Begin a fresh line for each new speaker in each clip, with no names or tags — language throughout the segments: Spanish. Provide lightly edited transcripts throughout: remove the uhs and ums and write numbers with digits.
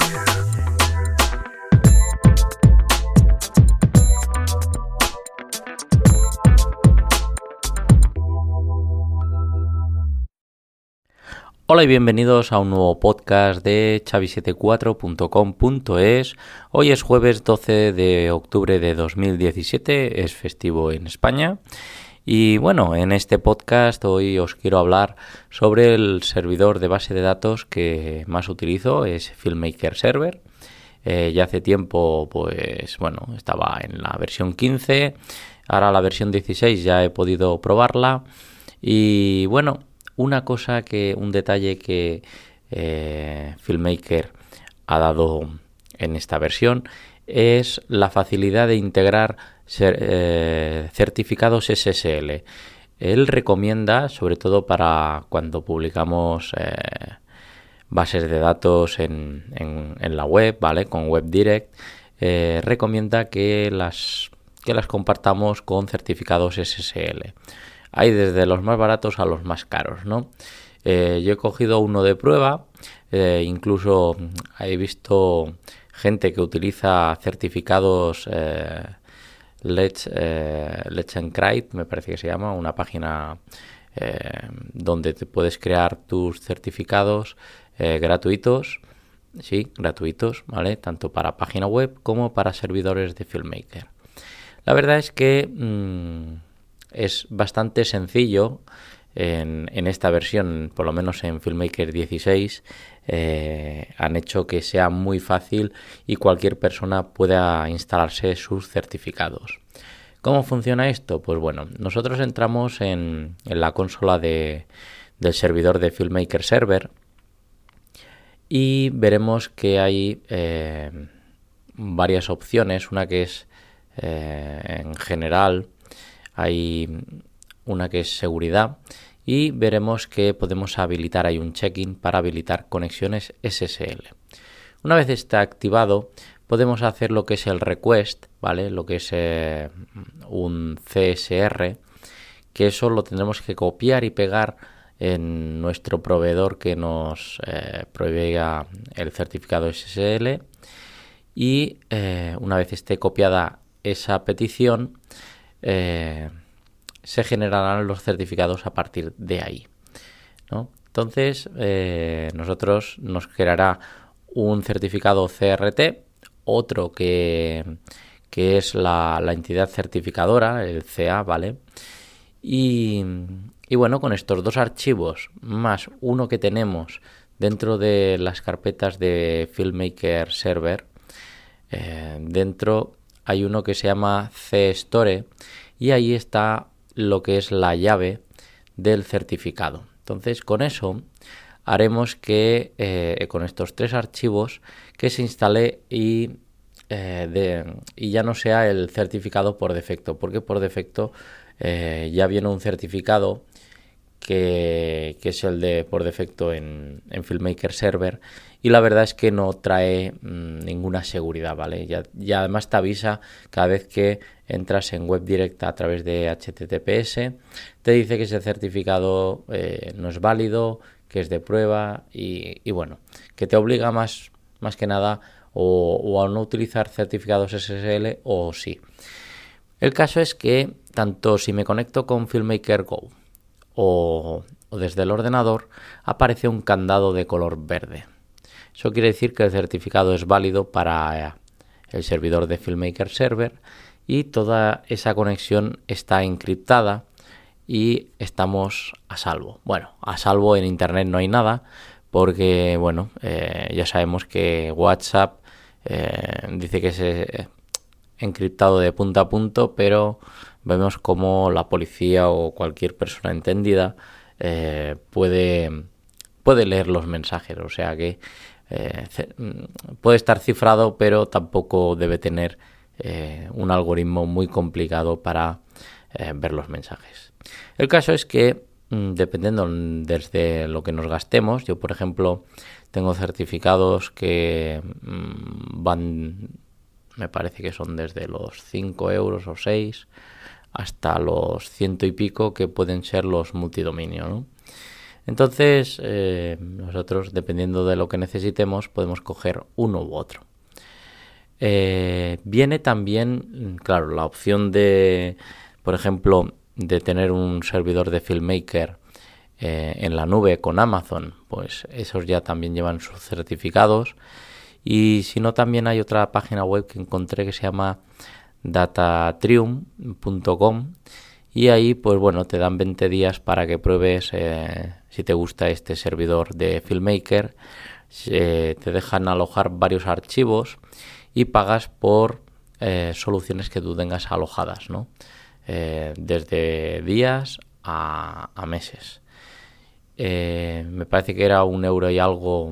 Hola y bienvenidos a un nuevo podcast de chavi74.com.es. Hoy es jueves 12 de octubre de 2017, es festivo en España. Y bueno, en este podcast hoy os quiero hablar sobre el servidor de base de datos que más utilizo, es FilmMaker Server. Ya hace tiempo, pues bueno, estaba en la versión 15, ahora la versión 16 ya he podido probarla. Y bueno, un detalle que FilmMaker ha dado en esta versión es la facilidad de integrar certificados SSL. Él recomienda, sobre todo para cuando publicamos bases de datos en la web, ¿vale? Con WebDirect, recomienda que las compartamos con certificados SSL. Hay desde los más baratos a los más caros, ¿no? Yo he cogido uno de prueba, incluso he visto gente que utiliza certificados Let's Encrypt, me parece que se llama, una página donde te puedes crear tus certificados gratuitos, ¿vale? Tanto para página web como para servidores de FilmMaker. La verdad es que es bastante sencillo en esta versión, por lo menos en FilmMaker 16, han hecho que sea muy fácil y cualquier persona pueda instalarse sus certificados. ¿Cómo funciona esto? Pues bueno, nosotros entramos en la consola del servidor de FilmMaker Server y veremos que hay varias opciones, una que es en general. Hay una que es seguridad y veremos que podemos habilitar, hay un check-in para habilitar conexiones SSL. Una vez está activado, podemos hacer lo que es el request, ¿vale? Lo que es un CSR, que eso lo tendremos que copiar y pegar en nuestro proveedor que nos provea el certificado SSL y una vez esté copiada esa petición, se generarán los certificados a partir de ahí, ¿no? Entonces nosotros nos creará un certificado CRT, otro que es la entidad certificadora, el CA, ¿vale? Y bueno, con estos dos archivos más uno que tenemos dentro de las carpetas de FilmMaker Server, dentro hay uno que se llama CStore y ahí está lo que es la llave del certificado. Entonces con eso haremos que con estos tres archivos que se instale y ya no sea el certificado por defecto, porque por defecto ya viene un certificado que es el de por defecto en FilmMaker Server y la verdad es que no trae ninguna seguridad, ¿vale? Ya además te avisa cada vez que entras en WebDirect a través de HTTPS, te dice que ese certificado no es válido, que es de prueba y bueno, que te obliga más que nada o a no utilizar certificados SSL o sí. El caso es que tanto si me conecto con FilmMaker Go o desde el ordenador, aparece un candado de color verde. Eso quiere decir que el certificado es válido para el servidor de FilmMaker Server y toda esa conexión está encriptada y estamos a salvo. Bueno, a salvo en internet no hay nada porque, bueno, ya sabemos que WhatsApp dice que es encriptado de punto a punto, pero vemos cómo la policía o cualquier persona entendida puede leer los mensajes, o sea que puede estar cifrado, pero tampoco debe tener un algoritmo muy complicado para ver los mensajes. El caso es que dependiendo desde lo que nos gastemos, yo por ejemplo tengo certificados que van, me parece que son desde los 5 euros o 6 hasta los 100 y pico que pueden ser los multidominio, ¿no? Entonces, nosotros, dependiendo de lo que necesitemos, podemos coger uno u otro. Viene también, claro, la opción de, por ejemplo, de tener un servidor de FilmMaker en la nube con Amazon, pues esos ya también llevan sus certificados. Y si no, también hay otra página web que encontré que se llama datatrium.com, y ahí pues bueno, te dan 20 días para que pruebes si te gusta este servidor de FilmMaker. Te dejan alojar varios archivos y pagas por soluciones que tú tengas alojadas, ¿no? Desde días a meses. Me parece que era 1 € y algo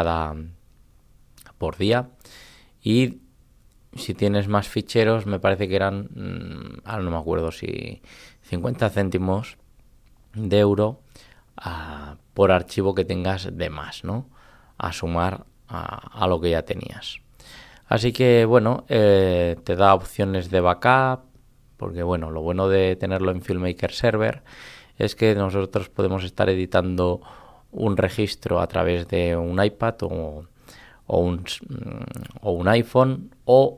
por día, y si tienes más ficheros me parece que eran, ahora no me acuerdo si 50 céntimos de euro por archivo que tengas de más, ¿no? A sumar a lo que ya tenías. Así que bueno, te da opciones de backup, porque bueno, lo bueno de tenerlo en FilmMaker Server es que nosotros podemos estar editando un registro a través de un iPad o un iPhone, o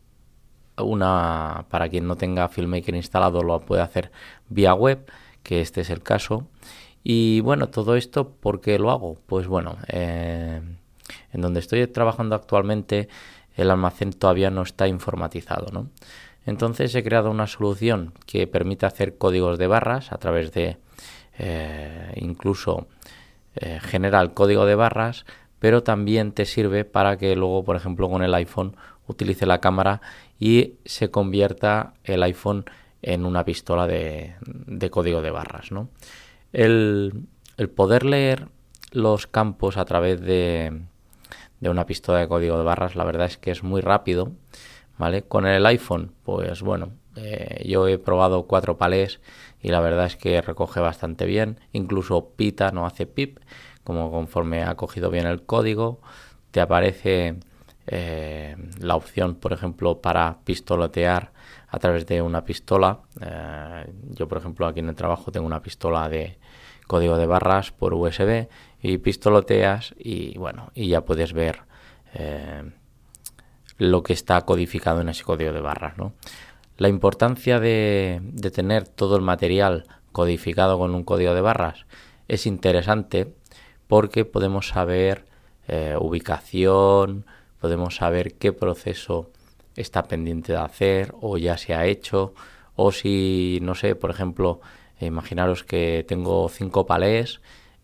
para quien no tenga FilmMaker instalado lo puede hacer vía web, que este es el caso. Y bueno, todo esto, ¿por qué lo hago? Pues bueno, en donde estoy trabajando actualmente el almacén todavía no está informatizado, ¿no? Entonces he creado una solución que permite hacer códigos de barras a través de incluso genera el código de barras, pero también te sirve para que luego, por ejemplo, con el iPhone utilice la cámara y se convierta el iPhone en una pistola de código de barras, ¿no? El poder leer los campos a través de una pistola de código de barras, la verdad es que es muy rápido, ¿vale? Con el iPhone, pues bueno, yo he probado 4 palés y la verdad es que recoge bastante bien, incluso pita, no hace pip, como conforme ha cogido bien el código. Te aparece la opción, por ejemplo, para pistoletear a través de una pistola. Yo, por ejemplo, aquí en el trabajo tengo una pistola de código de barras por USB, y pistoleteas y bueno, y ya puedes ver lo que está codificado en ese código de barras, ¿no? La importancia de tener todo el material codificado con un código de barras es interesante, porque podemos saber ubicación, podemos saber qué proceso está pendiente de hacer o ya se ha hecho, o si, no sé, por ejemplo, imaginaros que tengo 5 palés,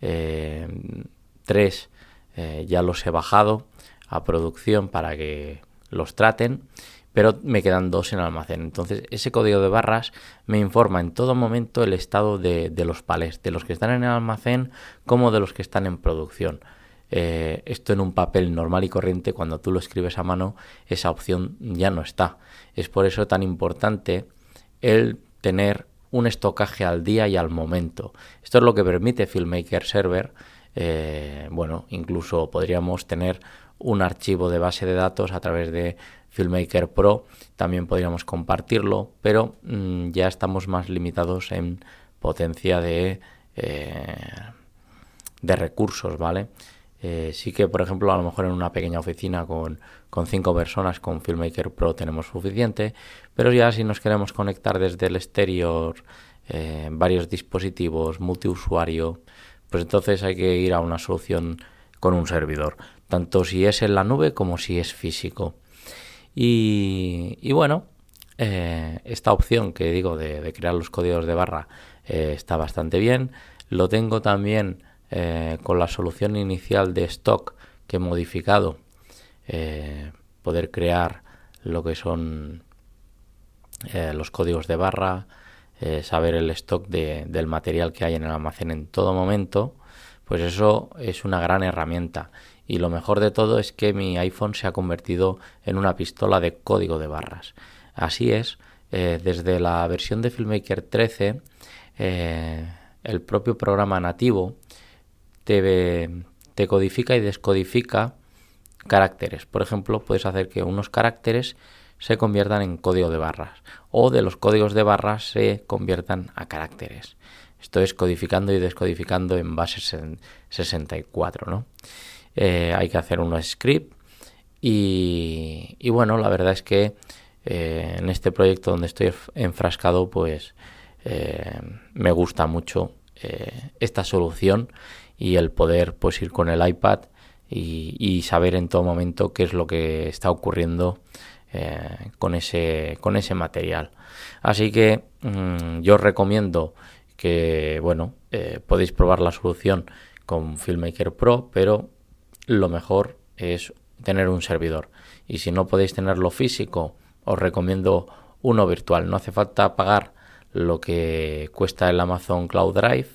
3 ya los he bajado a producción para que los traten, pero me quedan 2 en el almacén. Entonces ese código de barras me informa en todo momento el estado de los palés, de los que están en el almacén como de los que están en producción. Esto en un papel normal y corriente, cuando tú lo escribes a mano, esa opción ya no está. Es por eso tan importante el tener un estocaje al día y al momento. Esto es lo que permite FilmMaker Server. Bueno, incluso podríamos tener un archivo de base de datos a través de FilmMaker Pro, también podríamos compartirlo, pero ya estamos más limitados en potencia de recursos, ¿vale? Sí que, por ejemplo, a lo mejor en una pequeña oficina con 5 personas con FilmMaker Pro tenemos suficiente, pero ya si nos queremos conectar desde el exterior, varios dispositivos, multiusuario, pues entonces hay que ir a una solución con un servidor, tanto si es en la nube como si es físico. Y bueno, esta opción que digo de crear los códigos de barra está bastante bien. Lo tengo también con la solución inicial de stock que he modificado, poder crear lo que son los códigos de barra, saber el stock del material que hay en el almacén en todo momento. Pues eso es una gran herramienta, y lo mejor de todo es que mi iPhone se ha convertido en una pistola de código de barras. Así es, desde la versión de FilmMaker 13, el propio programa nativo te codifica y descodifica caracteres. Por ejemplo, puedes hacer que unos caracteres se conviertan en código de barras o de los códigos de barras se conviertan a caracteres. Esto es codificando y descodificando en base 64, ¿no? Hay que hacer un script y bueno, la verdad es que en este proyecto donde estoy enfrascado, pues me gusta mucho esta solución y el poder pues ir con el iPad y saber en todo momento qué es lo que está ocurriendo con ese material. Así que yo os recomiendo que podéis probar la solución con FilmMaker Pro, pero lo mejor es tener un servidor, y si no podéis tenerlo físico, os recomiendo uno virtual. No hace falta pagar lo que cuesta el Amazon Cloud Drive,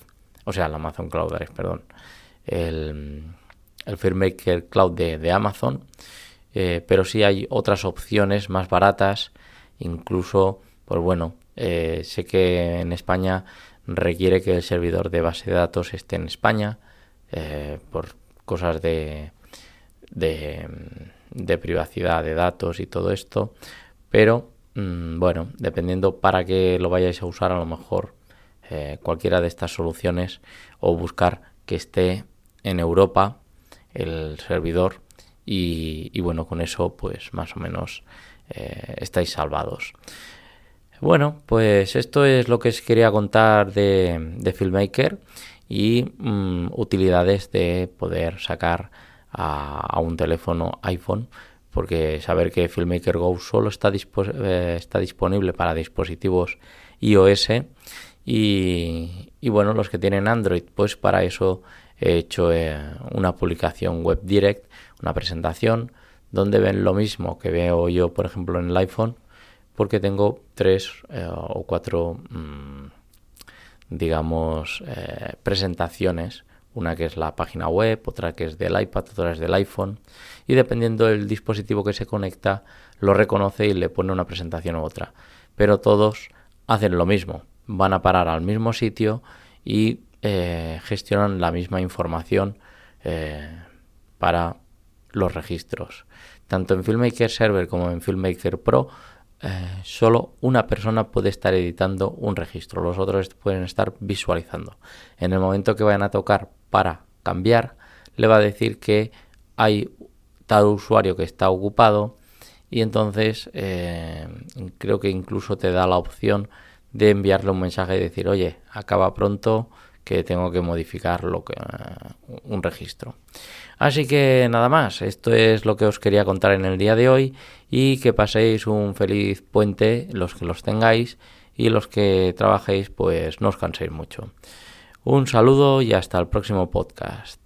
el FilmMaker Cloud de Amazon, pero sí hay otras opciones más baratas. Incluso, sé que en España requiere que el servidor de base de datos esté en España por cosas de privacidad de datos y todo esto, pero dependiendo para qué lo vayáis a usar, a lo mejor cualquiera de estas soluciones, o buscar que esté en Europa el servidor y con eso pues más o menos estáis salvados. Bueno, pues esto es lo que os quería contar de FilmMaker y utilidades de poder sacar a un teléfono iPhone, porque saber que FilmMaker Go solo está disponible para dispositivos iOS y los que tienen Android, pues para eso he hecho una publicación web direct, una presentación donde ven lo mismo que veo yo, por ejemplo, en el iPhone, porque tengo 3 o 4 presentaciones, una que es la página web, otra que es del iPad, otra es del iPhone, y dependiendo del dispositivo que se conecta lo reconoce y le pone una presentación u otra, pero todos hacen lo mismo, van a parar al mismo sitio y gestionan la misma información para los registros. Tanto en FilmMaker Server como en FilmMaker Pro solo una persona puede estar editando un registro, los otros pueden estar visualizando. En el momento que vayan a tocar para cambiar, le va a decir que hay tal usuario que está ocupado, y entonces creo que incluso te da la opción de enviarle un mensaje y decir: oye, acaba pronto que tengo que modificar un registro. Así que nada más, esto es lo que os quería contar en el día de hoy, y que paséis un feliz puente los que los tengáis, y los que trabajéis pues no os canséis mucho. Un saludo y hasta el próximo podcast.